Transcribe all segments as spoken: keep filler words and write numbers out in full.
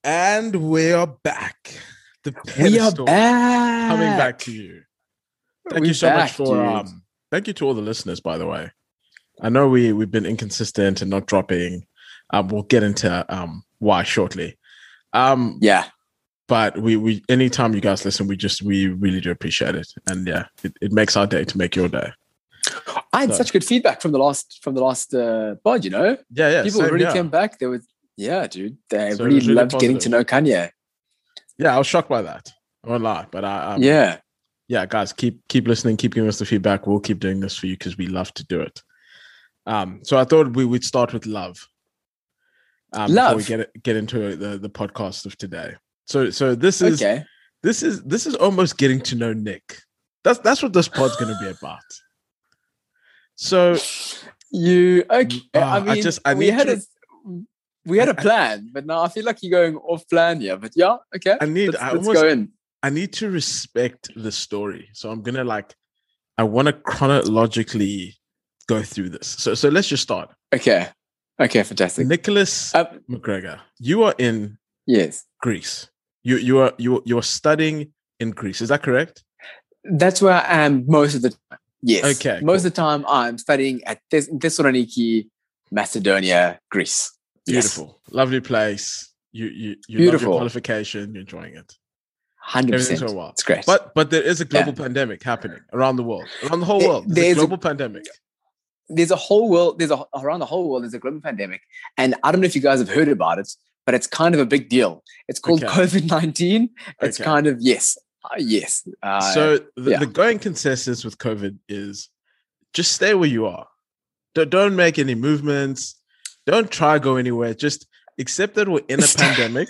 And we are back. The We are pedestal back. coming back to you. Thank We're you so back, much for dude. um. Thank you to all the listeners, by the way. I know we we've been inconsistent and not dropping. Um, we'll get into um why shortly. Um, Yeah. but we we anytime you guys listen, we just we really do appreciate it, and yeah, it, it makes our day to make your day. I had So- such good feedback from the last from the last uh, pod, you know? Yeah, yeah. People same really here. came back. They were yeah, dude. They So it really was really loved getting to positive. know Kanye. Yeah, I was shocked by that. I won't lie, but I um, yeah. yeah, guys, keep keep listening, keep giving us the feedback. We'll keep doing this for you because we love to do it. Um, so I thought we would start with love. Um, before we Love. get get into the the podcast of today. So so this is Okay. this is this is almost getting to know Nick. That's that's what this pod's going to be about. So You okay. Uh, I I mean just- I we need had to- a we had a I- I- plan, but now I feel like you're going off plan here. But yeah, okay. I need- let's, I let's almost- go in. I need to respect the story. So I'm gonna like I want to chronologically go through this. So so let's just start. Okay. Okay, fantastic. Nicholas Um, McGregor, you are in yes. Greece. You you are you you are studying in Greece. Is that correct? That's where I am most of the time. Yes. Okay, Most cool. of the time I'm studying at Thess- Thessaloniki, Macedonia, Greece. Yes. Beautiful, lovely place. You you you love Beautiful. your qualification. You're enjoying it. one hundred Everything's percent. going well. It's great. But but there is a global pandemic happening around the world, around the whole There- world. There's, there's a a- global pandemic. there's a whole world, there's a around the whole world, there's a global pandemic. And I don't know if you guys have heard about it, but it's kind of a big deal. It's called Okay. COVID nineteen. It's Okay. kind of, yes. Uh, yes. Uh, So the, yeah. the going consensus with COVID is just stay where you are. Don't, don't make any movements. Don't try go anywhere. Just accept that we're in a Stay- pandemic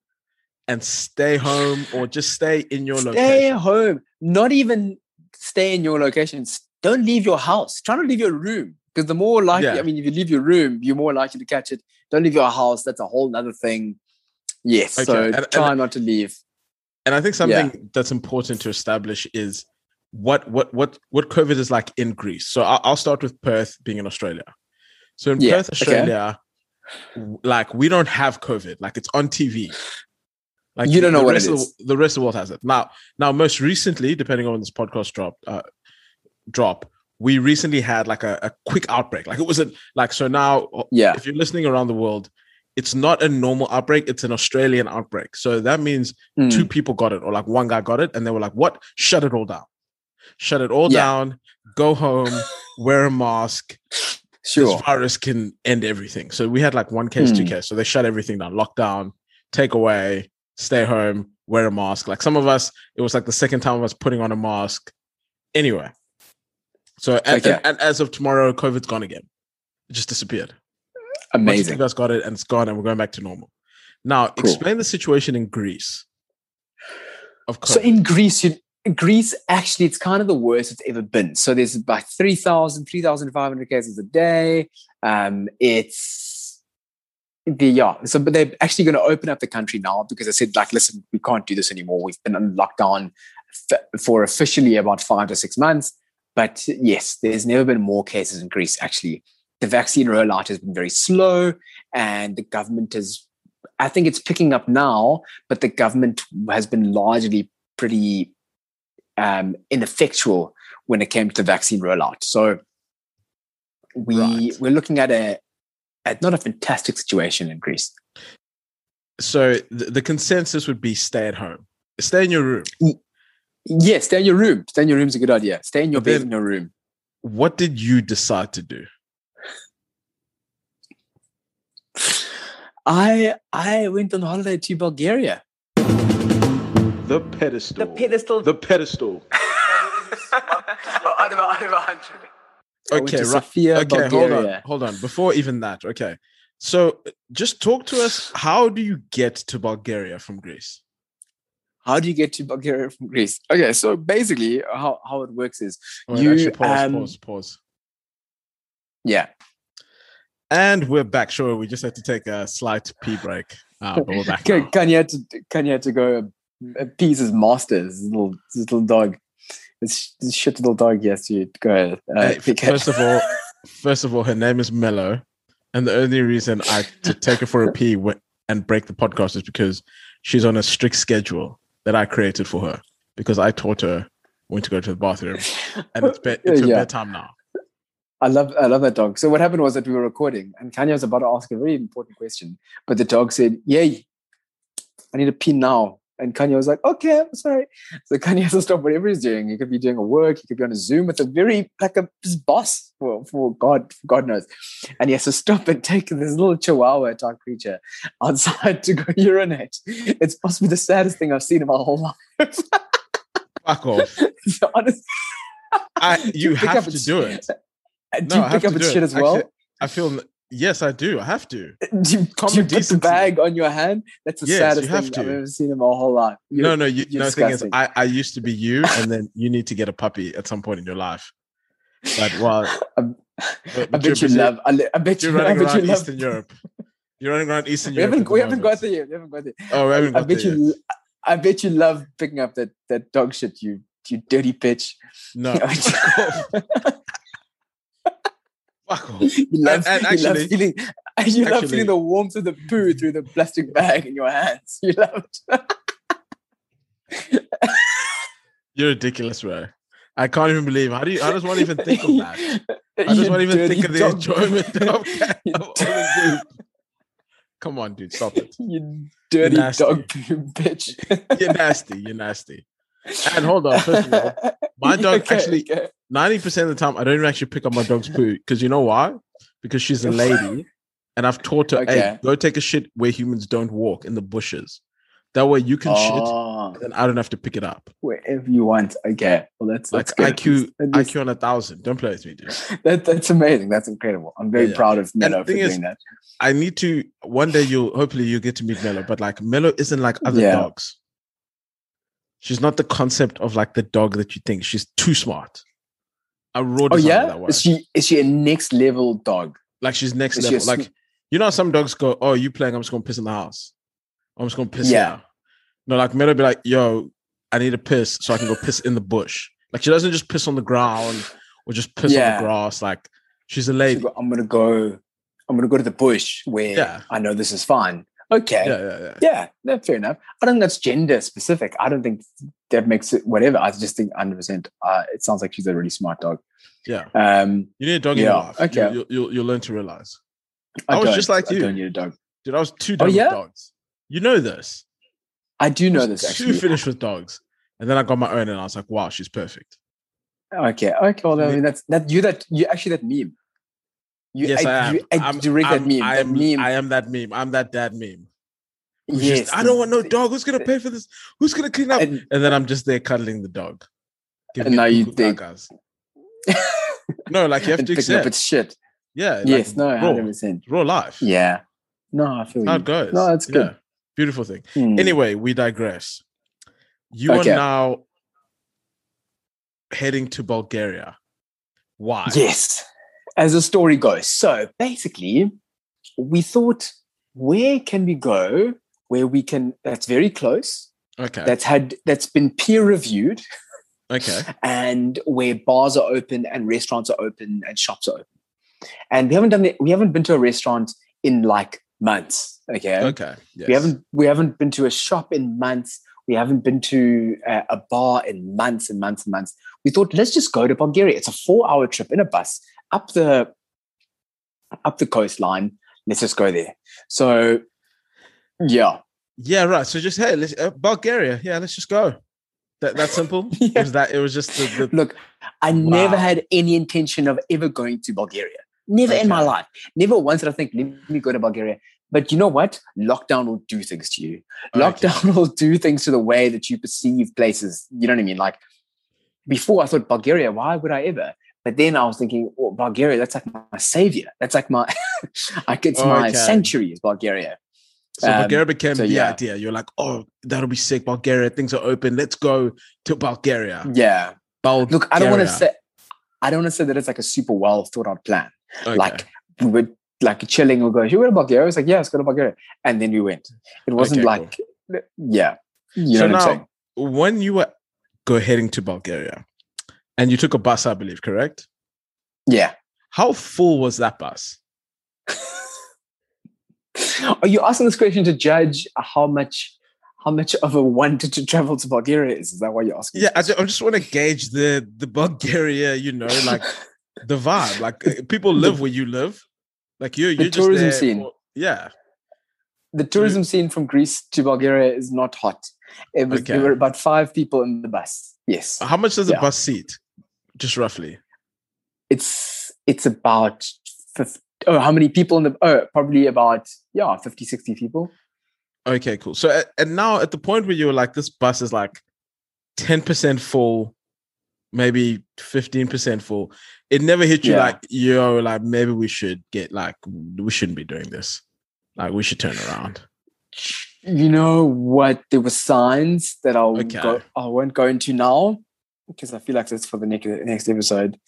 and stay home or just stay in your stay location. home. Not even stay in your location. S- Don't leave your house. Try not to leave your room. Because the more likely, Yeah. I mean, if you leave your room, you're more likely to catch it. Don't leave your house. That's a whole other thing. Yes. Okay, So and- try and- not to leave. And I think something that's important to establish is what what what what COVID is like in Greece. So I'll, I'll start with Perth, being in Australia. So in Yeah, Perth, okay. Australia, w- like we don't have COVID. Like it's on T V. Like You don't know the what rest it of the, is. the rest of the world has it. Now, now most recently, depending on when this podcast drop, uh, drop, we recently had like a, a quick outbreak. Like it wasn't like so now. Yeah. If you're listening around the world, it's not a normal outbreak. It's an Australian outbreak. So that means Mm. two people got it, or like one guy got it, and they were like, "What? Shut it all down! Shut it all Yeah. down! Go home, wear a mask. Sure. This virus can end everything." So we had like one case, two Hmm. cases. So they shut everything down, lockdown, take away, stay home, wear a mask. Like some of us, it was like the second time of us putting on a mask. Anyway, so and, Okay. and, and as of tomorrow, COVID's gone again. It just disappeared. Bunch of Amazing. you guys got it, and it's gone, and we're going back to normal. Now, Cool. explain the situation in Greece. Of course, So in Greece, you, Greece actually, it's kind of the worst it's ever been. So there's about three thousand, three thousand five hundred cases a day. Um, it's the yeah. So, but they're actually going to open up the country now because I said, like, listen, we can't do this anymore. We've been on lockdown f- for officially about five to six months. But yes, there's never been more cases in Greece. Actually, the vaccine rollout has been very slow, and the government has. I think it's picking up now, but the government has been largely pretty um, ineffectual when it came to the vaccine rollout. So we Right. we're looking at a at not a fantastic situation in Greece. so the, the consensus would be stay at home, stay in your room. Yes, stay in your room. Stay in your room is a good idea. Stay in your But bed then- in your room. What did you decide to do? I I went on holiday to Bulgaria. The pedestal. pedestal. The pedestal. I went Okay, to right. Sofia, Okay, hold on, Bulgaria. hold on. Before even that, okay. So just talk to us. How do you get to Bulgaria from Greece? How do you get to Bulgaria from Greece? Okay, so basically, how, how it works is Wait, you actually, pause, um, pause, pause. yeah. And we're back. Sure, we just had to take a slight pee break, uh, but we're back Can, now. Kanye had to Kanye had to go appease his master, his little his little dog, this, this shit little dog. Yes, to go ahead. Uh, Hey, pick it. first of all, first of all, her name is Mello, and the only reason I to take her for a pee went, and break the podcast is because she's on a strict schedule that I created for her because I taught her when to go to the bathroom, and it's be- it's her Yeah. bedtime now. I love I love that dog. So what happened was that we were recording and Kanye was about to ask a very important question, but the dog said, "Yay, I need a pee now." And Kanye was like, "Okay, I'm sorry." So Kanye has to stop whatever he's doing. He could be doing a work, he could be on a Zoom with a very like a his boss for, for God, God knows. And he has to stop and take this little chihuahua type creature outside to go urinate. It's possibly the saddest thing I've seen in my whole life. Fuck off. So honestly, I, you pick have up to its- do it. do No, you I have pick up to its do shit it. as well? Actually, I feel yes, I do. I have to. Do you, do Common you put the decency. bag on your hand? That's the Yes, saddest you have thing to. I've ever seen in my whole life. You're- no, no. You, you're no. The thing is, disgusting. I, I used to be you, and then you need to get a puppy at some point in your life. But well, I'm- but, I but you're bet you busy- love. I, li- I bet You're you. I running bet you around love. Eastern Europe. You're running around Eastern We Europe. haven't. at the We haven't moment. got there yet. We haven't got there. Oh, we haven't I, I got bet there you. yet. I bet you love picking up that that dog shit. You you dirty bitch. No. You, Fuck off. Fuck off. love. And- and you love actually- feeling. You love actually- feeling the warmth of the poo through the plastic bag in your hands. You love it. You're ridiculous, bro. I can't even believe. How do you? How does one even think of that? I You just won't even dirty think of the dog. enjoyment of, You of owning poop. Come on, dude, stop it. You dirty nasty. dog poo bitch. You're nasty. You're nasty. And hold on, first of all, my dog Okay, actually okay. ninety percent of the time I don't even actually pick up my dog's poo because you know why? Because she's a lady, and I've taught her, Okay. hey, go take a shit where humans don't walk in the bushes. That way you can shit, Oh, and I don't have to pick it up. wherever you want. Okay. Well, that's, Like that's good. I Q, That I is- Q on a thousand. Don't play with me, dude. that, that's amazing. That's incredible. I'm very Yeah, yeah. proud of And Mello the for thing doing is, that. I need to one day. You'll hopefully you get to meet Mello, but like Mello isn't like other Yeah. dogs. She's not the concept of like the dog that you think. She's too smart. I raw Oh design yeah, that way. is she is she a next level dog? Like she's next Is she a level. Like sm- you know, how some dogs go, "Oh, you playing? I'm just gonna piss in the house. I'm just gonna piss Yeah. here." No, like Mello be like, "Yo, I need to piss so I can go piss in the bush." Like she doesn't just piss on the ground or just piss Yeah. on the grass. Like she's a She lady. go, I'm gonna go. I'm gonna go to the bush where Yeah. I know this is fine. Okay. Yeah, yeah, yeah. Yeah, no, fair enough. I don't think that's gender specific. I don't think that makes it whatever. I just think one hundred percent. Uh, it sounds like she's a really smart dog. Yeah. Um, You need a dog in Yeah, your life. okay. You, you, you'll, you'll learn to realize. I, I was don't- just like I you. don't need a dog. Dude, I was too Oh, done yeah? with dogs. You know this. I do know I was this too actually. finished with dogs. And then I got my own and I was like, wow, she's perfect. Okay, okay. Well, I mean, that's that. You that you actually that meme. You, yes, I, am. You, I I'm, direct that I'm- meme. I that am, meme. I am that meme. I'm that dad meme. Who's yes, just, I don't want no dog. Who's gonna pay for this? Who's gonna clean up? And, And, then I'm just there cuddling the dog. Giving And it now you cuckoo think- gagas. No, like you have and to picking up accept. its shit. Yeah. like, Yes, no, raw, hundred percent. raw life. Yeah. No, I feel How you. it goes. No, that's good. Yeah. Beautiful thing. Hmm. Anyway, we digress. You Okay. are now heading to Bulgaria. Why? Yes, as the story goes. So basically, we thought, where can we go where we can? That's very close. Okay. That's had that's been peer reviewed, okay. and where bars are open and restaurants are open and shops are open. And we haven't done it. We haven't been to a restaurant in like months. Okay. Okay. Yes. We haven't we haven't been to a shop in months. We haven't been to a, a bar in months and months and months. We thought, let's just go to Bulgaria. It's a four-hour trip in a bus up the up the coastline. Let's just go there. So, yeah, Yeah, right. So just hey, let's, uh, Bulgaria. Yeah, let's just go. That that's simple. It Yeah. was that. It was just the, the Look, I never Wow. had any intention of ever going to Bulgaria. Never in my Okay. life. Never once did I think, let me go to Bulgaria. But you know what? Lockdown will do things to you. Okay. Lockdown will do things to the way that you perceive places. You know what I mean? Like before I thought Bulgaria, why would I ever? But then I was thinking, well, Bulgaria, that's like my savior. That's like my, like it's my Okay. sanctuary is Bulgaria. So Um, Bulgaria became so the yeah. idea. You're like, oh, that'll be sick. Bulgaria, things are open. Let's go to Bulgaria. Yeah. Bulgaria. Look, I don't want to say, I don't want to say that it's like a super well thought out plan. Okay. Like we were like chilling. We'll go, you go to Bulgaria? I was like, yeah, let's go to Bulgaria. And then we went. It wasn't Okay, like, yeah. You so know what I'm saying? now, when you were go heading to Bulgaria, and you took a bus, I believe, correct? Yeah. How full was that bus? Are you asking this question to judge how much how much of a want to travel to Bulgaria is? Is that why you're asking? Yeah, I just, I just want to gauge the the Bulgaria, you know, like the vibe. Like uh, people live The- where you live. Like you, The you're just tourism there. scene. For, yeah. The tourism scene from Greece to Bulgaria is not hot. It was Okay. there were about five people in the bus. Yes. How much does a Yeah. bus seat? Just roughly. It's it's about fifty, oh, how many people in the oh probably about yeah, fifty, sixty people. Okay, cool. So, uh, and now at the point where you're like, this bus is like ten percent full, maybe fifteen percent full. It never hit you Yeah. like, yo, like maybe we should get like, we shouldn't be doing this. Like we should turn around. You know what? There were signs that I'll Okay. go I won't go into now because I feel like that's for the next next episode.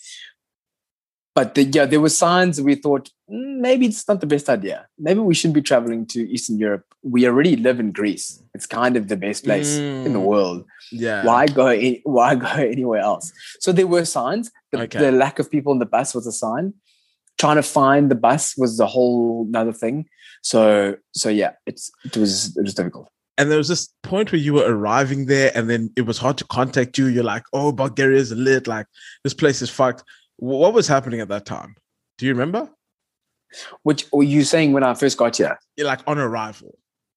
But the, yeah, there were signs we thought mm, maybe it's not the best idea. Maybe we shouldn't be traveling to Eastern Europe. We already live in Greece. It's kind of the best place in the Mm. world. Yeah. Why go? any- Why go anywhere else? So there were signs. The, Okay. the lack of people in the bus was a sign. Trying to find the bus was the whole another thing. So so yeah, it's it was it was difficult. And there was this point where you were arriving there and then it was hard to contact you. You're like, oh, Bulgaria is lit. Like this place is fucked. What was happening at that time? Do you remember? Which were you saying when I first got here? You're like on arrival.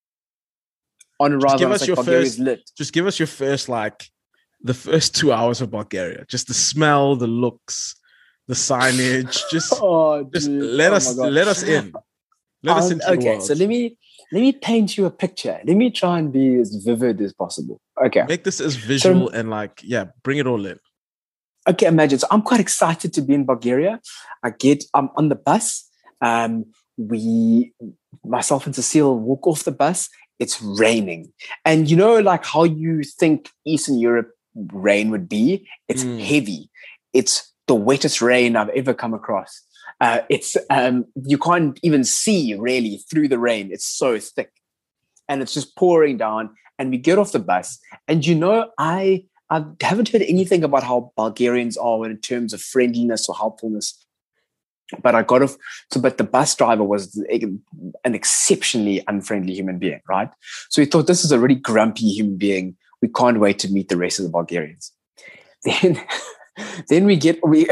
On arrival, give I was us like, your Bulgaria's first- lit. Just give us your first, like the first two hours of Bulgaria. Just the smell, the looks, the signage. Just, Oh, just dude. let Oh us my God. let us in. Let us Um, into the okay, world. so let me let me paint you a picture. Let me try and be as vivid as possible. Okay. Make this as visual and like, yeah, bring it all in. Okay, imagine. So I'm quite excited to be in Bulgaria. I get I'm on the bus. Um, we myself and Cecile walk off the bus. It's raining. And you know, like how you think Eastern Europe rain would be, it's Mm. heavy. It's the wettest rain I've ever come across. Uh, it's um, you can't even see really through the rain. It's so thick, and it's just pouring down. And we get off the bus, and you know, I I haven't heard anything about how Bulgarians are in terms of friendliness or helpfulness. But I got off. So, but the bus driver was an exceptionally unfriendly human being, right? So we thought this is a really grumpy human being. We can't wait to meet the rest of the Bulgarians. Then, then we get we.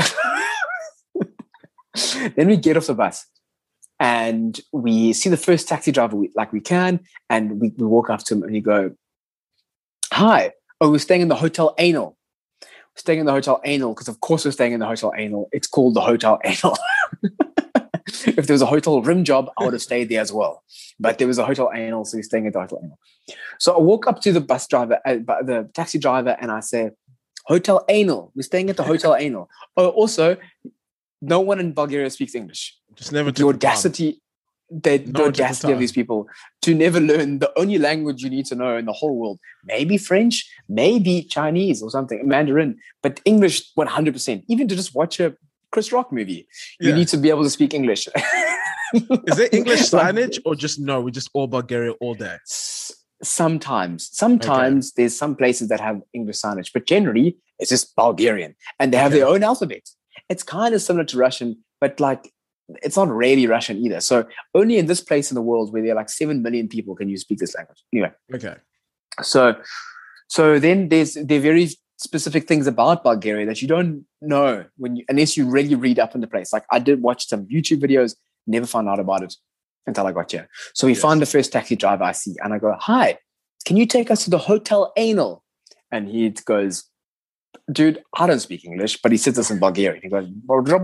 Then we get off the bus and we see the first taxi driver we, like we can, and we, we walk up to him and we go, hi, oh, we're staying in the Hotel Anal. We're staying in the Hotel Anal because of course we're staying in the Hotel Anal. It's called the Hotel Anal. If there was a Hotel Rim Job, I would have stayed there as well. But there was a Hotel Anal, so we're staying at the Hotel Anal. So I walk up to the bus driver, uh, the taxi driver, and I say, Hotel Anal. We're staying at the Hotel Anal. Oh, also, no one in Bulgaria speaks English. Just never The took the time. audacity, they, No the one took the audacity of time. these people to never learn the only language you need to know in the whole world. Maybe French, maybe Chinese or something, Mandarin, but English one hundred percent. Even to just watch a Chris Rock movie, you Yeah. need to be able to speak English. Is there English Like, signage or just no? We just all Bulgaria all day. s- Sometimes, sometimes there's some places that have English signage, but generally it's just Bulgarian, and they have Okay. their own alphabet. It's kind of similar to Russian, but like it's not really Russian either. So only in this place in the world where there are like seven million people can you speak this language. Anyway, Okay. so so then there's there are very specific things about Bulgaria that you don't know when you unless you really read up in the place. Like I did watch some YouTube videos, never found out about it until I got here. So we Yes. find the first taxi driver I see, and I go, "Hi, can you take us to the Hotel Anal?" And he goes, "Dude, I don't speak English," but he says this in Bulgarian. He goes,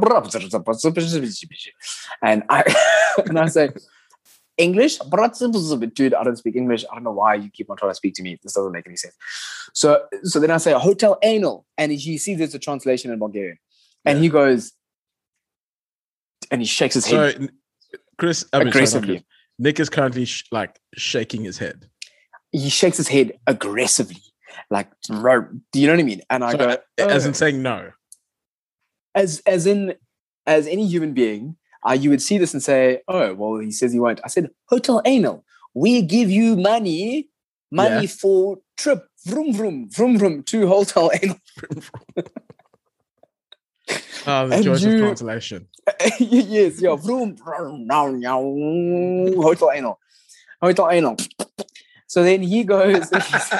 and I and I say, "English, dude, I don't speak English. I don't know why you keep on trying to speak to me. This doesn't make any sense." So, so then I say, "Hotel Anal," and he sees there's a translation in Bulgarian, and Yeah. he goes, and he shakes his head. So, Chris, I mean, sorry, not Aggressively. Chris. Nick is currently sh- like shaking his head. He shakes his head aggressively, like, "Bro," do you know what I mean? And I So, go, as "Oh." in saying no. as as in as any human being, uh, you would see this and say, "Oh, well, he says he won't." I said, "Hotel Anal, we give you money, money Yeah. for trip, vroom vroom, vroom vroom to Hotel Anal." Oh, the And joys of you- translation. yes, yeah. Vroom, vroom, now, now, Hotel Anal. Hotel Anal. So then he goes.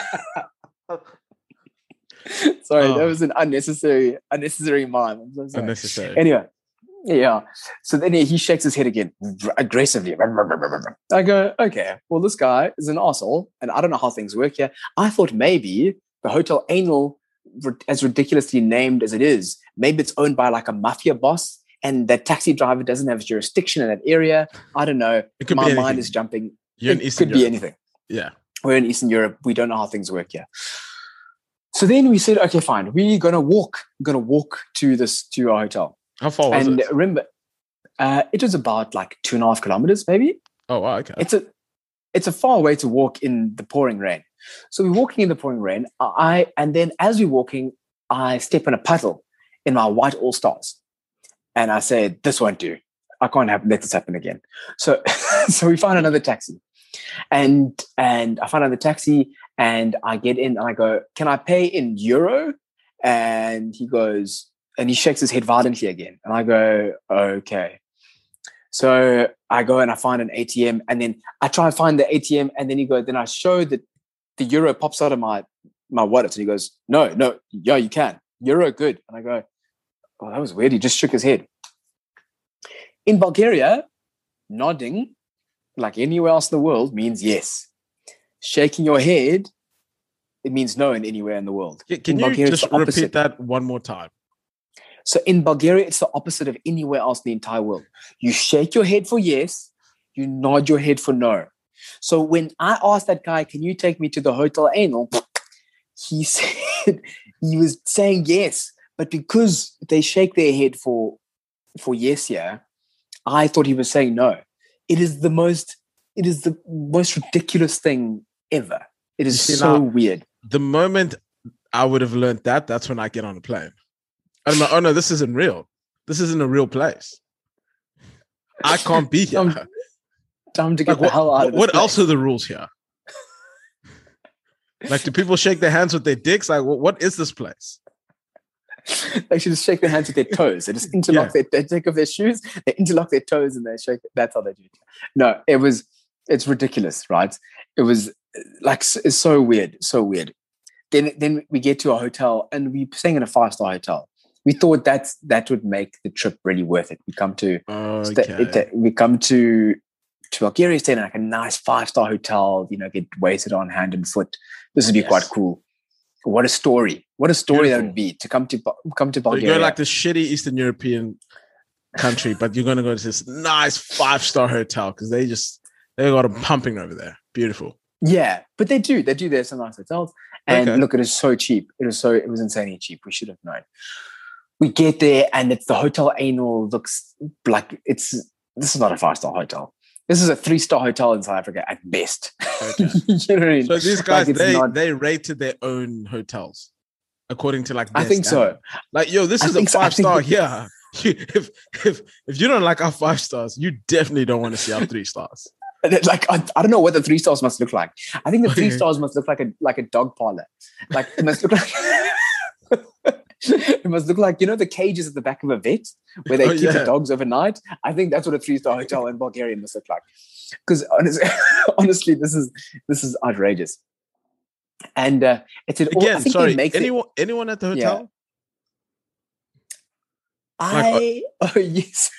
Sorry, Oh. that was an unnecessary, unnecessary mime. I'm so sorry. Unnecessary. Anyway, yeah. So then he, he shakes his head again aggressively. I go, okay, well, this guy is an asshole, and I don't know how things work here. I thought maybe the Hotel Anal, as ridiculously named as it is, maybe it's owned by like a mafia boss, and that taxi driver doesn't have jurisdiction in that area. I don't know. It could My be mind anything. is jumping. You're in It Eastern could be Europe. anything. Yeah. We're in Eastern Europe. We don't know how things work here. So then we said, okay, fine. We're gonna walk. We're gonna walk to this to our hotel. How far was And it? remember, uh, it was about like two and a half kilometers, maybe. Oh, wow, okay. It's a it's a far way to walk in the pouring rain. So we're walking in the pouring rain. I and then as we're walking, I step in a puddle in my white All Stars, and I said, "This won't do. I can't have let this happen again." So, so we find another taxi, and and I find another taxi, and I get in, and I go, "Can I pay in euro?" And he goes, and he shakes his head violently again, and I go, "Okay." So I go and I find an A T M, and then I try and find the A T M, and then he goes, then I show that the euro pops out of my my wallet, and he goes, "No, no, yeah, you can. Euro, good." And I go, "Oh, that was weird." He just shook his head. In Bulgaria, nodding, like anywhere else in the world, means yes. Shaking your head, it means no in anywhere in the world. Can, can in you Bulgaria, it's just the opposite. repeat that one more time? So in Bulgaria, it's the opposite of anywhere else in the entire world. You shake your head for yes, you nod your head for no. So when I asked that guy, "Can you take me to the Hotel Anal?" he said he was saying yes, but because they shake their head for for yes here, I thought he was saying no. It is the most it is the most ridiculous thing ever. It is You see, so now- weird. The moment I would have learned that, that's when I get on a plane. I'm like, oh no, this isn't real. This isn't a real place. I can't be here. Time, time to get Like, the what hell out what, of this what place. else are the rules here? Like, do people shake their hands with their dicks? Like, what, what is this place? They should just shake their hands with their toes. They just interlock Yeah. their, they take off their shoes, they interlock their toes, and they shake. That's how they do it. No, it was, it's ridiculous, right? It was like, it's so weird, so weird. Then, then we get to a hotel, and we're staying in a five-star hotel. We thought that's, that would make the trip really worth it. We come to, Okay. sta- it- we come to, to Bulgaria, stay in like a nice five-star hotel, you know, get waited on hand and foot. This would be Yes. quite cool. What a story. What a story that Beautiful. would be to come to Bu- come to So you Bulgaria. go like this shitty Eastern European country, but you're gonna go to this nice five star hotel because they just they got them pumping over there. Beautiful. Yeah, but they do. They do. There's some nice hotels. And Okay. look, it is so cheap. It was so it was insanely cheap. We should have known. We get there, and it's the Hotel Anal looks like it's this is not a five-star hotel. This is a three-star hotel in South Africa at best. Okay. You know what I mean? So these guys, Like, it's they not- they rated their own hotels according to like. I their think standard. so. Like, yo, this I is a think so. I five think star it- here. If if if you don't like our five stars, you definitely don't want to see our three stars. And it's like I, I don't know what the three stars must look like. I think the three Okay. stars must look like a like a dog parlor. Like it must look like it must look like, you know, the cages at the back of a vet where they Oh, keep yeah. the dogs overnight. I think that's what a three star hotel in Bulgaria must look like. Because honestly, honestly, this is this is outrageous. And uh, it's an, I Again, think sorry. they make it, Anyone anyone at the Yeah. hotel? I oh yes.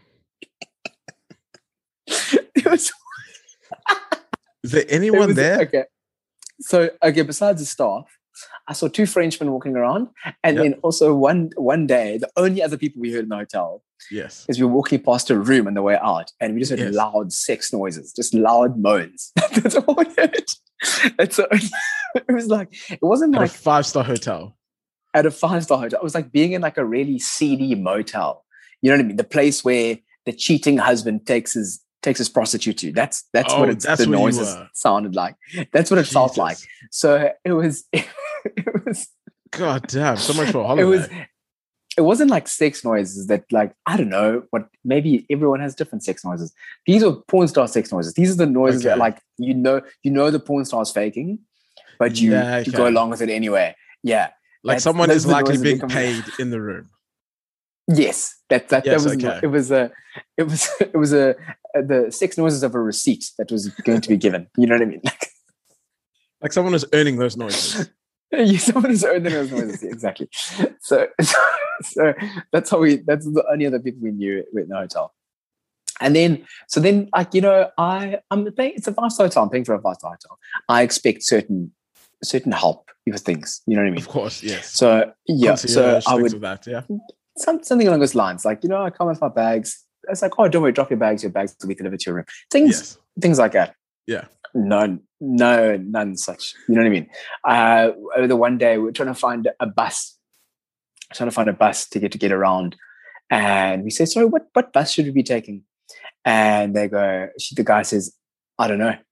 It was Is there It anyone was- there? Okay. So, okay, besides the staff, I saw two Frenchmen walking around. And Yep. then also one one day, the only other people we heard in the hotel Yes. is we were walking past a room on the way out, and we just heard Yes. loud sex noises, just loud moans. That's all we heard. And so it was like, it wasn't At a like five star hotel. at a five-star hotel. It was like being in like a really seedy motel. You know what I mean? The place where the cheating husband takes his takes his prostitute to. That's that's Oh, what it's, that's the where you noises were. sounded like. That's what it felt Jesus. like. So it was it was God damn, so much for a it holiday. was it wasn't like sex noises that like I don't know what maybe everyone has different sex noises. These are porn star sex noises. These are the noises that Okay. like you know you know the porn star's faking, but you, Yeah, you go okay. along with it anyway. Yeah. Like That's- someone those is are the likely noises they being come- paid in the room. Yes, that that, Yes, that was okay. it was a it was it was a, a the sex noises of a receipt that was going to be given. You know what I mean? Like someone is earning those noises. Yeah, someone is earning those noises. Exactly. So, so so that's how we. That's the only other people we knew in the hotel. And then, so then, like you know, I I'm paying. It's a five star hotel. I'm paying for a five star hotel. I expect certain certain help with things. You know what I mean? Of course, yes. So yeah. Concierge, So I things would of that, yeah. some, something along those lines. Like, you know, I come with my bags. It's like, oh, don't worry, drop your bags. Your bags will be delivered to your room. Things, Yes. things like that. Yeah. No, no, none such. You know what I mean? Uh, the one day we we're trying to find a bus, trying to find a bus to get to get around, and we say, sorry, what what bus should we be taking? And they go, she, the guy says, I don't know.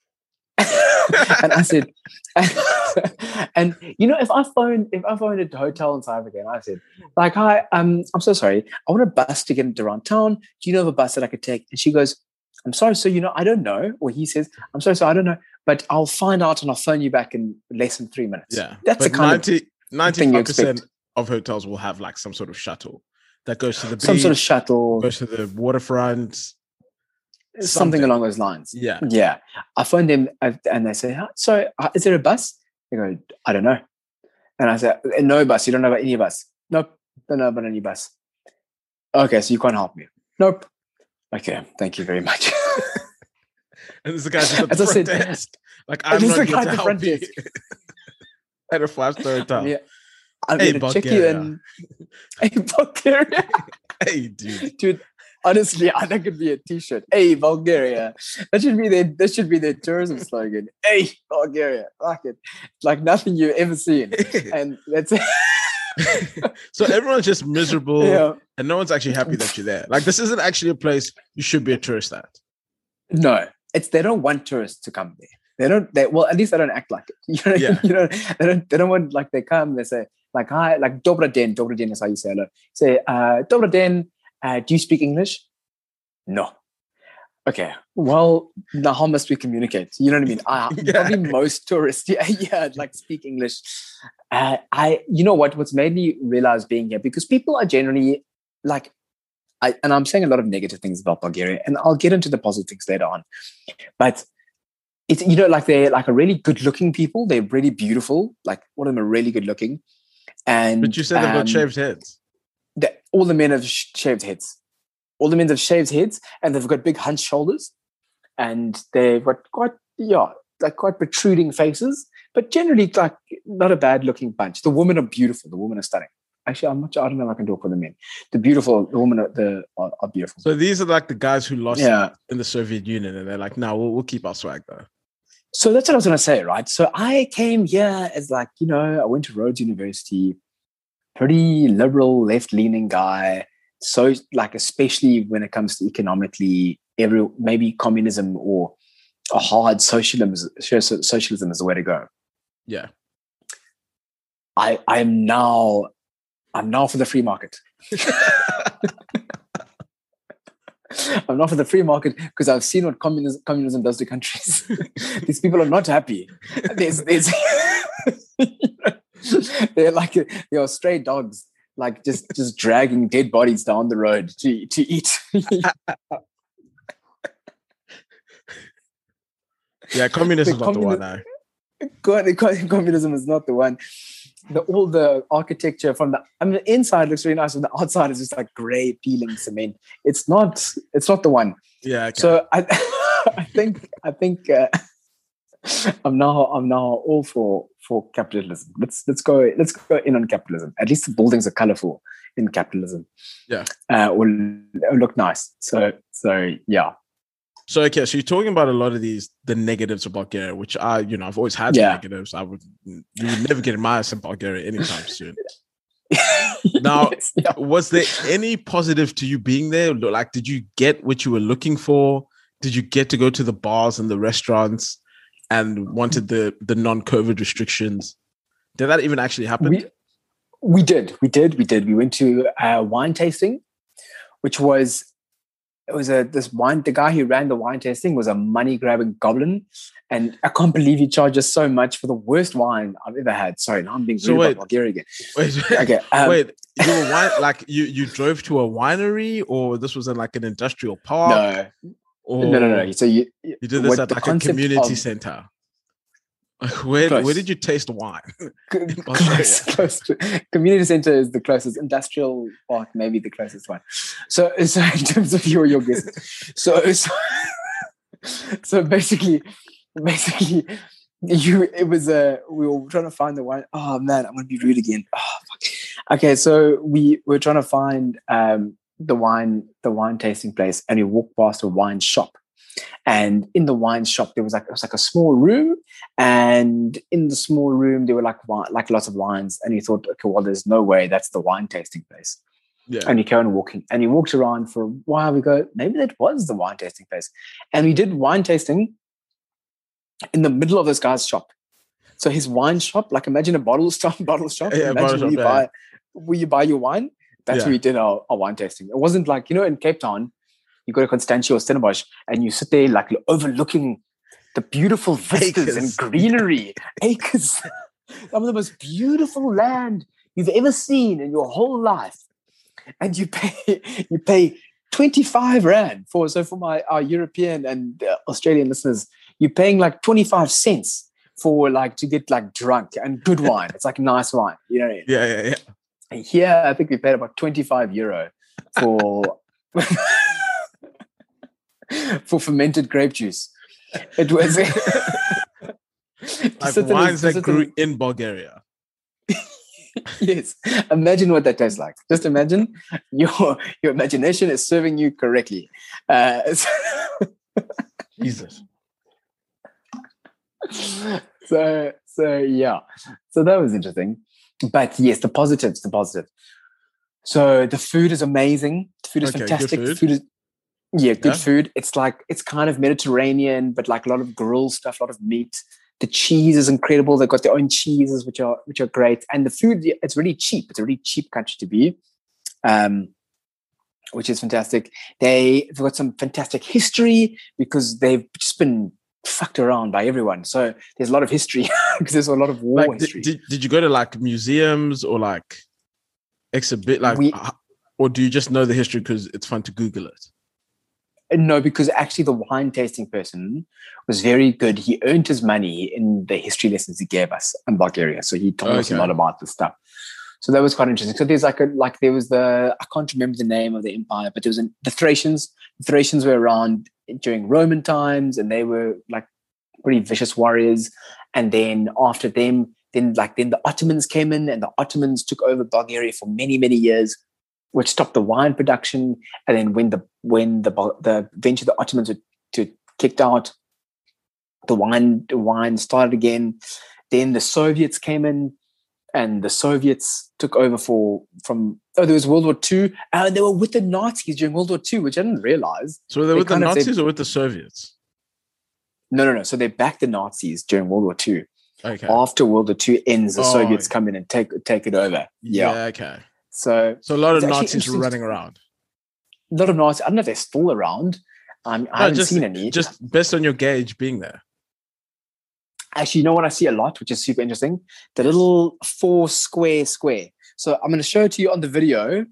And I said, and you know, if I phoned, if I phoned a hotel in South Africa and I said, like, hi, um, I'm so sorry, I want a bus to get into around town. Do you know of a bus that I could take? And she goes, I'm sorry, so you know, I don't know. Or he says, I'm sorry, so I don't know, but I'll find out and I'll phone you back in less than three minutes. Yeah, that's but the kind ninety, of ninety-five percent of hotels will have like some sort of shuttle that goes to the beach, some sort of shuttle, goes to the waterfront. Something. something along those lines. Yeah. Yeah. I phoned them and they say, so is there a bus? They go, I don't know. And I said, no bus. You don't know about any bus? Nope. Don't know about any bus. Okay. So you can't help me. Nope. Okay. Thank you very much. And there's a guy just at the front desk. Like, I'm not here to help you. At a five-star hotel. Yeah. I'm hey, going to check you in. Hey, Bulgaria. Hey, dude. Dude. Honestly, that could be a T-shirt. Hey, Bulgaria! That should be their. That should be their tourism slogan. Hey, Bulgaria! Like it, like nothing you've ever seen, and that's it. So everyone's just miserable, yeah. and no one's actually happy that you're there. Like this isn't actually a place you should be a tourist at. No, it's they don't want tourists to come there. They don't. They well, at least they don't act like it. You know, yeah. you know, they don't. They don't want like they come. They say like hi, like Dobra den. Dobra den is how you say hello. Say uh, Dobra den. Uh, do you speak English? No. Okay. Well, now how must we communicate? You know what I mean? I, yeah. Probably most tourists, yeah, yeah, like speak English. Uh, I, you know what? What's made me realize being here because people are generally like, I, and I'm saying a lot of negative things about Bulgaria, and I'll get into the positive things later on. But it's you know like they're like a really good-looking people. They're really beautiful. Like all of them are really good-looking. And but you said they've got um, shaved heads. The, all the men have sh- shaved heads. All the men have shaved heads, and they've got big hunched shoulders, and they've got quite, yeah, like quite protruding faces. But generally, like not a bad-looking bunch. The women are beautiful. The women are stunning. Actually, I'm not. I don't know if I can talk for the men. The beautiful, the women are the are, are beautiful. So these are like the guys who lost yeah. in the Soviet Union, and they're like, "No, we'll, we'll keep our swag though." So that's what I was going to say, right? So I came here as like, you know, I went to Rhodes University. Pretty liberal, left-leaning guy. So, like, especially when it comes to economically, every maybe communism or a hard socialism, socialism is the way to go. Yeah, I I'm now I'm now for the free market. I'm not for the free market because I've seen what communism communism does to countries. These people are not happy. There's there's. They're like they are stray dogs, like just just dragging dead bodies down the road to to eat. Yeah, communism is not the one now. Communism is not the one. The all the architecture from the I mean the inside looks really nice, and the outside is just like grey peeling cement. It's not it's not the one. Yeah. Okay. So I I think I think. Uh, I'm now I'm now all for for capitalism. Let's let's go let's go in on capitalism. At least the buildings are colorful in capitalism. Yeah, uh, will look nice. So so yeah. So okay, so you're talking about a lot of these the negatives of Bulgaria, which I you know I've always had yeah. negatives. I would you would never get my ass in Bulgaria anytime soon. Now, yes, yeah. Was there any positive to you being there? Like, did you get what you were looking for? Did you get to go to the bars and the restaurants? And wanted the the non-COVID restrictions. Did that even actually happen? We, we did, we did, we did. We went to uh, wine tasting, which was it was a this wine. The guy who ran the wine tasting was a money grabbing goblin, and I can't believe he charged us so much for the worst wine I've ever had. Sorry, now I'm being So rude wait. about Bulgaria again. Wait, Okay, um, wait. You were wine, like you you drove to a winery, or this was in like an industrial park? No, or no, no, no. So you you did this what at the like a concept community of- center. Where Close. where did you taste wine? C- In close, close to, community center is the closest. Industrial park, maybe the closest one. So, so in terms of your your guesses, so so, so basically, basically, you it was a we were trying to find the wine. Oh man, I'm gonna be rude again. Oh, fuck. Okay, so we were trying to find um, the wine the wine tasting place, and we walked past a wine shop. And in the wine shop, there was like it was like a small room, and in the small room there were like wine, like lots of wines. And you thought, okay, well, there's no way that's the wine tasting place. Yeah. And you carry on walking, and you walked around for a while. We go, maybe that was the wine tasting place, and we did wine tasting in the middle of this guy's shop. So his wine shop, like imagine a bottle shop, bottle shop. Yeah, imagine bottle where shop, you yeah. buy where you buy your wine. That's Yeah. where we did our, our wine tasting. It wasn't like, you know, in Cape Town, you go to Constantia or Stellenbosch and you sit there like overlooking the beautiful vistas Acres. and greenery, acres, some of the most beautiful land you've ever seen in your whole life. And you pay, you pay twenty-five rand for, so for my, our European and uh, Australian listeners, you're paying like twenty-five cents for like, to get like drunk and good wine. It's like nice wine, you know what I mean? Yeah, yeah, yeah. And here, I think we paid about twenty-five euro for for fermented grape juice. It was Like sit in wines this- that sit in- grew in Bulgaria. Yes, imagine what that tastes like. Just imagine your your imagination is serving you correctly. Uh, Jesus. so so yeah, so that was interesting. But yes, the positives, the positive. So the food is amazing. The food is Okay, good fantastic. The food. food is yeah, good Yeah. food. It's like it's kind of Mediterranean, but like a lot of grilled stuff, a lot of meat. The cheese is incredible. They've got their own cheeses, which are which are great. And the food, yeah, it's really cheap. It's a really cheap country to be, um, which is fantastic. They, they've got some fantastic history because they've just been fucked around by everyone. So there's a lot of history because there's a lot of war Like, history. did, did, did you go to like museums or like exhibit, like, We- uh, or do you just know the history because it's fun to Google it? No, because actually the wine tasting person was very good. He earned his money in the history lessons he gave us in Bulgaria. So he told us a Okay. lot about this stuff. So that was quite interesting. So there's like a, like there was the, I can't remember the name of the empire, but there was an, the Thracians. The Thracians were around during Roman times and they were like pretty vicious warriors. And then after them, then like then the Ottomans came in and the Ottomans took over Bulgaria for many, many years, which stopped the wine production. And then when the when the the eventually the Ottomans were to kicked out, the wine the wine started again. Then the Soviets came in, and the Soviets took over for from oh there was World War Two, and they were with the Nazis during World War Two, which I didn't realize. So were they They with the kind of said- Nazis or with the Soviets? No, no, no. So they backed the Nazis during World War Two. Okay. After World War Two ends, the Oh, Soviets yeah. come in and take take it over. Yeah. Yeah. Okay. So So a lot of It's actually Nazis were interesting running to- around. a lot of Nazis. I don't know if they're still around. Um, I No, haven't just, seen any. just based on your gauge being there. Actually, you know what I see a lot, which is super interesting? The little four square square. So I'm going to show it to you on the video.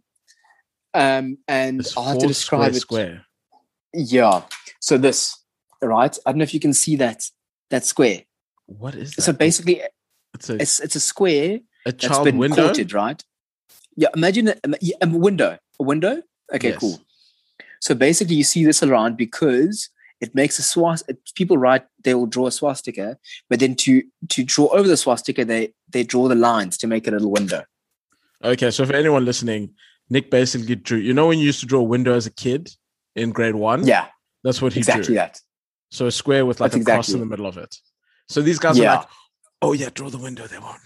Um, and It's I'll have four to describe square, it. square. Yeah. So this, right? I don't know if you can see that that square. What is that? So basically, it's a, it's it's a square a that's child been window. courted, right? Yeah. Imagine a, yeah, a window. A window. Okay. Yes. Cool. So basically, you see this around because it makes a swastika. People write, they will draw a swastika, but then to to draw over the swastika, they they draw the lines to make a little window. Okay, so for anyone listening, Nick basically drew. You know when you used to draw a window as a kid in grade one? Yeah, That's what he exactly drew. that. So a square with like That's a cross exactly in the it. middle of it. So these guys Yeah. are like, oh yeah, draw the window. They won't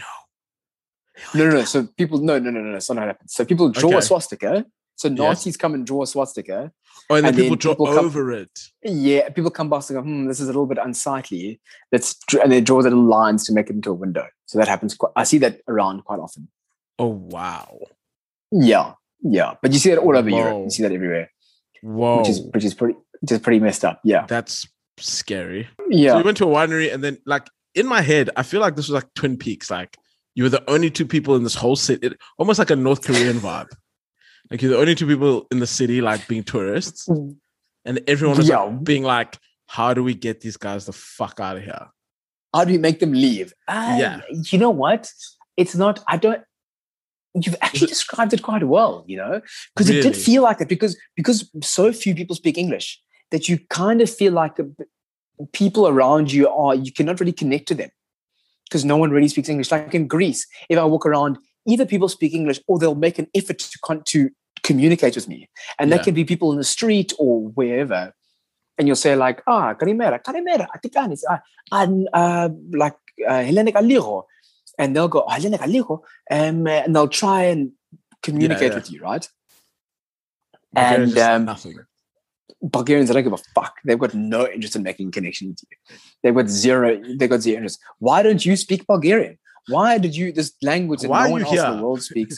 know. No, no, no. So people, no, no, no, no. That's not how it happens. So people draw Okay. a swastika. So Yes. Nazis come and draw a swastika. Oh, and then And people then draw people come- over it. Yeah, people come past and go, hmm, this is a little bit unsightly. Let's dr- and they draw the little lines to make it into a window. So that happens. Quite, I see that around quite often. Oh wow. Yeah, yeah. But you see that all over Whoa. Europe. You see that everywhere. Whoa. which is which is pretty just pretty messed up. Yeah, That's scary. yeah. So you went to a winery, and then, like, in my head, I feel like this was like Twin Peaks. Like, you were the only two people in this whole city, it, almost like a North Korean vibe. Like, you're the only two people in the city, like, being tourists, and everyone was Yeah. like, being like, "How do we get these guys the fuck out of here?" How do we make them leave? Uh, Yeah. You know what? It's not, I don't, you've actually it- described it quite well, you know, because it did Really? feel like it because, because so few people speak English that you kind of feel like the people around you are, you cannot really connect to them because no one really speaks English. Like in Greece, if I walk around, either people speak English or they'll make an effort to, con- to communicate with me. And Yeah. that can be people in the street or wherever. And you'll say like, ah, Karimera, Karimera, Atikanis, ah, and uh, like uh, Helene Galigo. And they'll go, oh, Helene Galigo. Um, and they'll try and communicate yeah. with you, right? Bulgaria's And just um, nothing. Bulgarians don't give a fuck. They've got no interest in making a connection with you. They've got zero, they've got zero interest. Why don't you speak Bulgarian? Why did you, this language that Why no are one you else in here? the world speaks?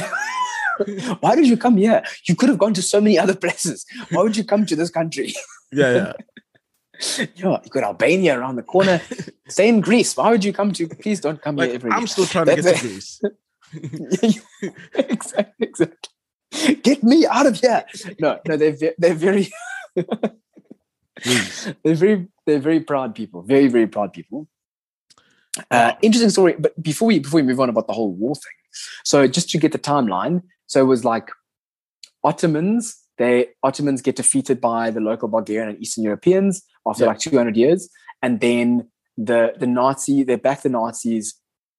Why did you come here? You could have gone to so many other places. Why would you come to this country? Yeah, yeah. Yeah, you got Albania around the corner. Stay in Greece. Why would you come to? Please don't come here Like, ever I'm again. still trying to get That's to it. Greece. exactly, exactly. Get me out of here. No, no, they're ve- they're very Please. they're very they're very proud people. Very very proud people. Uh, interesting story. But before we before we move on about the whole war thing, so just to get the timeline, so it was like Ottomans. They Ottomans get defeated by the local Bulgarian and Eastern Europeans after Yeah. like two hundred years, and then the the Nazi they back the Nazis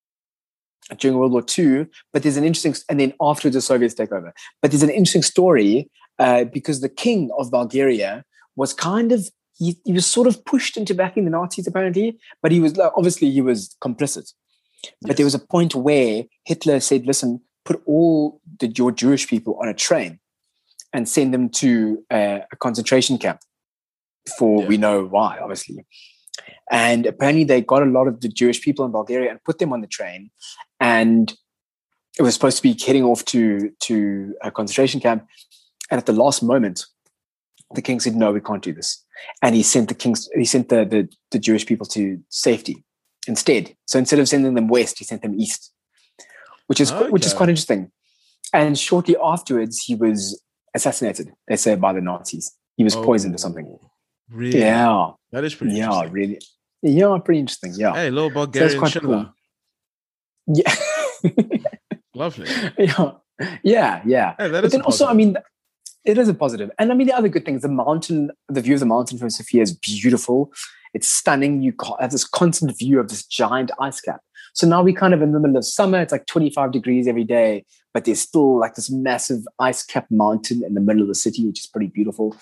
during World War Two. But there's an interesting, and then after the Soviets take over. But there's an interesting story uh, because the king of Bulgaria was kind of he, he was sort of pushed into backing the Nazis apparently, but he was obviously he was complicit. But Yes. there was a point where Hitler said, "Listen, put all the your Jewish people on a train and send them to uh, a concentration camp." For Yeah. we know why, obviously. And apparently, they got a lot of the Jewish people in Bulgaria and put them on the train, and it was supposed to be heading off to to a concentration camp. And at the last moment, the king said, "No, we can't do this," and he sent the kings he sent the the, the Jewish people to safety instead. So instead of sending them west, he sent them east, which is qu- which is Okay. quite interesting. And shortly afterwards, he was assassinated. They say by the Nazis. He was poisoned or something. Oh, Really? Yeah, That is pretty yeah, interesting. really. Yeah, pretty interesting. Yeah, Hey, little Bulgarian quite Schindler. yeah, Lovely. yeah, yeah, yeah. Hey, that But is a then also, I positive. mean, it is a positive. And I mean, the other good thing is the mountain, the view of the mountain from Sofia is beautiful. It's stunning. You ca- have this constant view of this giant ice cap. So now we're kind of in the middle of summer. It's like twenty-five degrees every day, but there's still like this massive ice cap mountain in the middle of the city, which is pretty beautiful.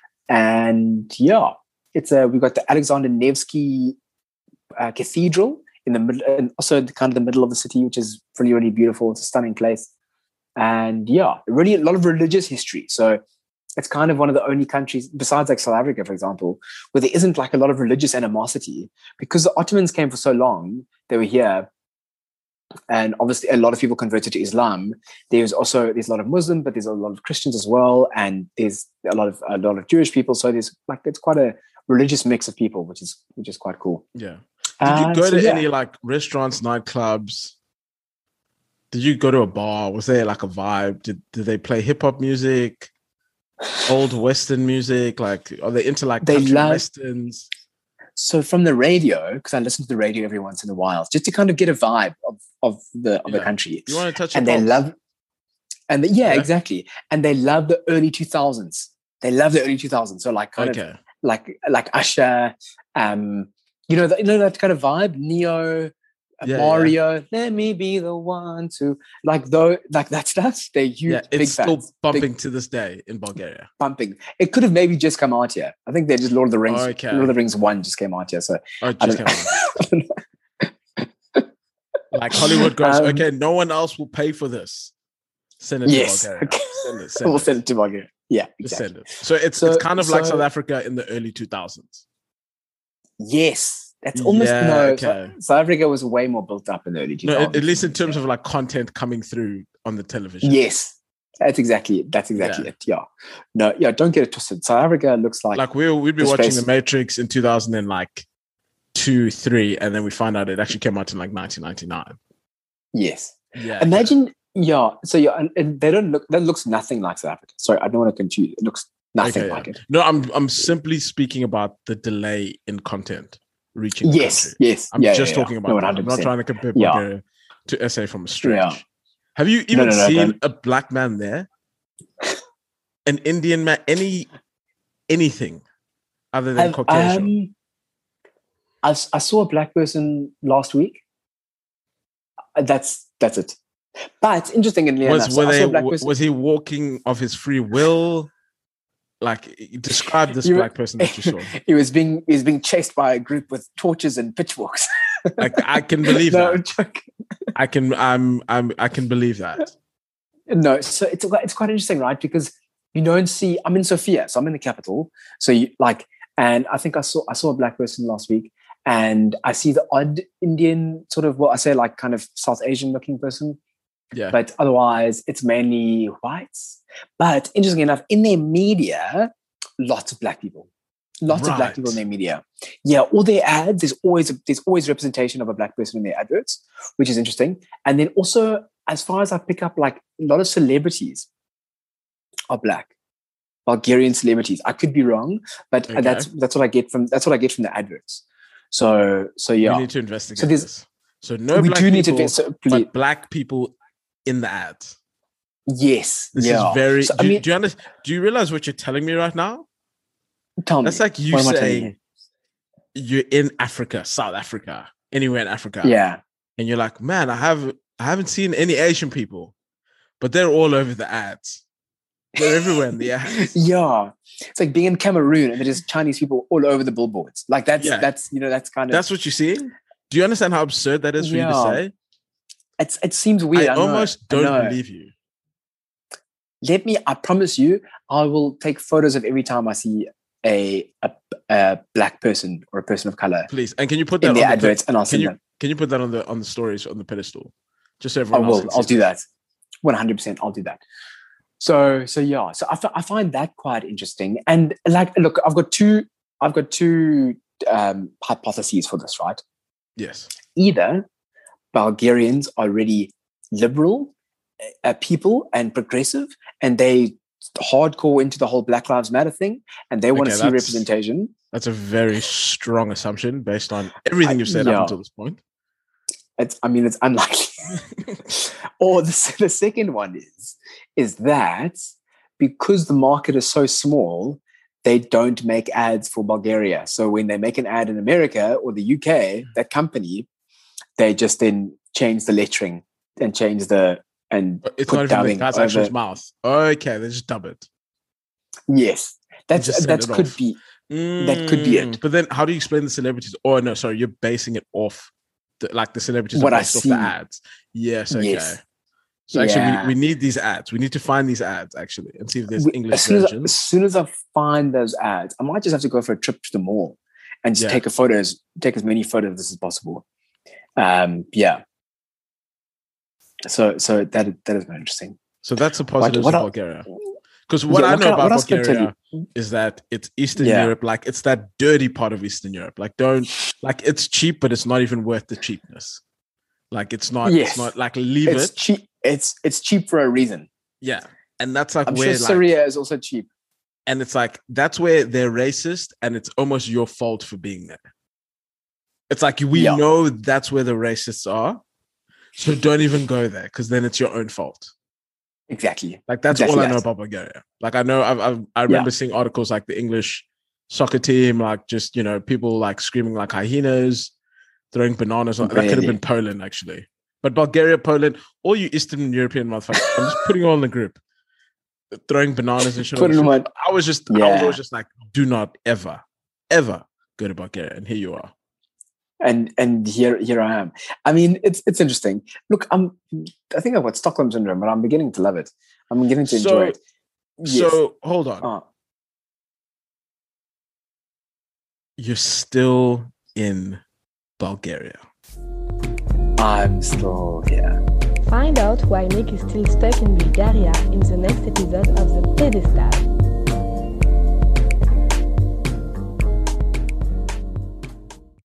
And yeah, it's a, we've got the Alexander Nevsky uh, Cathedral in the middle, and also the, kind of the middle of the city, which is really, really beautiful. It's a stunning place. And yeah, really a lot of religious history. So it's kind of one of the only countries, besides like South Africa, for example, where there isn't like a lot of religious animosity, because the Ottomans came for so long, they were here. And obviously a lot of people converted to Islam. There's also, there's a lot of Muslim, but there's a lot of Christians as well. And there's a lot of, a lot of Jewish people. So there's like, it's quite a religious mix of people, which is, which is quite cool. Yeah. Did you Uh, go so to yeah. any like restaurants, nightclubs? Did you go to a bar? Was there like a vibe? Did did they play hip hop music? Old Western music? Like, are they into like They country love- westerns? So from the radio, because I listen to the radio every once in a while, just to kind of get a vibe of, of the of the Yeah. country. You want to touch And your they pulse? love, and the, yeah, Yeah. exactly. And they love the early two thousands. They love the early two thousands. So like kind of Okay. like like Usher, um, you know, the, you know that kind of vibe, Neo, uh, Yeah, Mario. Let me be the one to like though like that stuff. They're huge, Yeah, big it's still fans, bumping big to this day in Bulgaria. bumping. It could have maybe just come out here. I think they just Lord of the Rings. Okay. Lord of the Rings one just came out here. So Oh, it I just don't, came out. I don't know. Like Hollywood goes, Um, okay, no one else will pay for this. Send it Yes. to Bulgaria. Okay. Send it. Send we'll it. send it to Bulgaria. Yeah, Just exactly. send it. So it's So- it's kind of like so- South Africa in the early two thousands. Yes, that's almost Yeah, no. okay. South, South Africa was way more built up in the early two No, thousands. at, at least in terms of like content coming through on the television. Yes, That's exactly that's exactly Yeah. it. Yeah. No, yeah, don't get it twisted. South Africa looks like Like we'll we'd be the watching space- The Matrix in two thousand and like two, three, and then we find out it actually came out in like nineteen ninety-nine. yes. Yeah. Imagine, yeah. So yeah, and, and they don't look. That looks nothing like South Africa. Sorry, I don't want to confuse. It looks nothing Okay, like yeah. it. No, I'm I'm simply speaking about the delay in content reaching the Yes, country. yes. I'm yeah, just yeah, talking yeah. about No, that. I'm not one hundred percent. trying to compare Yeah. Bulgaria to S A from a stretch. Yeah. Have you even no, no, seen don't. a black man there? An Indian man? Any anything other than I've, Caucasian? um, I, s- I saw a black person last week. Uh, That's that's it. But interestingly enough, was so were I they saw a black person. was he walking of his free will? Like, describe this You- black person that you saw. he was being he was being chased by a group with torches and pitchforks. Like, I can believe no, I'm that. joking. I can I'm I'm I can believe that. No, so it's it's quite interesting, right? Because you don't see. I'm in Sofia, so I'm in the capital. So you like, and I think I saw I saw a black person last week, and I see the odd Indian sort of what I say, like kind of South Asian looking person, Yeah. but otherwise it's mainly whites. But interestingly enough, in their media, lots of black people, lots of black Right. people in their media. Yeah, all their ads. There's always there's always representation of a black person in their adverts, which is interesting. And then also, as far as I pick up, like a lot of celebrities are black, Bulgarian celebrities. I could be wrong, but Okay. that's that's what I get from that's what I get from the adverts. So so yeah, We need to investigate So there's- this. So no we black do need to. people, invest- So, please, but black people in the ads. yes, This yeah. is very. So, do, I you- mean, do you understand? Do you realize what you're telling me right now? tell me. That's like you What am I telling saying you're in Africa, South Africa, anywhere in Africa, Yeah, and you're like, man, I have I haven't seen any Asian people, but they're all over the ads. They're everywhere in the ads. yeah. It's like being in Cameroon and there's Chinese people all over the billboards. Like that's Yeah. that's you know that's kind of That's what you're seeing. Do you understand how absurd that is for you to Yeah. say? it's it seems weird. I I, know, almost I don't know. believe you. Let me. I promise you, I will take photos of every time I see a a, a black person or a person of color Please, and can you put that in on the the adverts, and I'll Can send you them. can you put that on the on the stories on the pedestal, just so I everyone else will. can I'll see do it? that. One hundred percent. I'll do that. So so yeah. So I, f- I find that quite interesting. And like, look, I've got two. I've got two um, hypotheses for this. Right. Yes. Either Bulgarians are really liberal uh, people and progressive, and they hardcore into the whole Black Lives Matter thing, and they want to Okay, see that's- representation. That's a very strong assumption based on everything I- you've said yeah. up until this point. It's, I mean, it's unlikely. Or the, the second one is, is that because the market is so small, they don't make ads for Bulgaria. So when they make an ad in America or the U K, that company, they just then change the lettering and change the and But it's put not even the dubbing guy's over- actual mouth. Okay, they just dub it. Yes, that's just send that it could off. be That could be it. Mm, But then, how do you explain the celebrities? Oh no, sorry, you're basing it off the, like the celebrities What are I based off see. the ads. Yes, okay. Yes. So actually, Yeah. we, we need these ads. We need to find these ads actually and see if there's We- English as soon as, I, as versions. soon as I find those ads, I might just have to go for a trip to the mall and just Yeah. take a photos, take as many photos as possible. Um, yeah. So, so that that is very interesting. So that's the positives what of el- Bulgaria. Because what Yeah, I what know can I- about what else can I tell Bulgaria is that it's Eastern Yeah. Europe. Like it's that dirty part of Eastern Europe. Like don't like it's cheap, but it's not even worth the cheapness. Like it's not. Yes. It's not like leave It's it. cheap. It's it's cheap for a reason. Yeah, and that's like I'm where sure like, Syria is also cheap. and it's like that's where they're racist, and it's almost your fault for being there. It's like we Yeah. know that's where the racists are, so don't even go there because then it's your own fault. Exactly. Like that's Exactly all I know that. about Bulgaria. Like I know I've, I've I remember seeing articles like the English soccer team, like just you know people like screaming like hyenas, throwing bananas. On, that could have Really? been Poland actually, but Bulgaria, Poland, all you Eastern European motherfuckers. I'm just putting all in the group, throwing bananas and shit. on Put the in field. one. I was just I was Yeah. always just like, do not ever, ever go to Bulgaria, and here you are. and and here here I am. I mean, it's it's interesting. Look, I'm I think I've got Stockholm syndrome, but I'm beginning to love it. I'm beginning to So- enjoy it. Yes. So hold on, Oh, you're still in Bulgaria. I'm still here. Find out why Nick is still stuck in Bulgaria in the next episode of The Pedestal.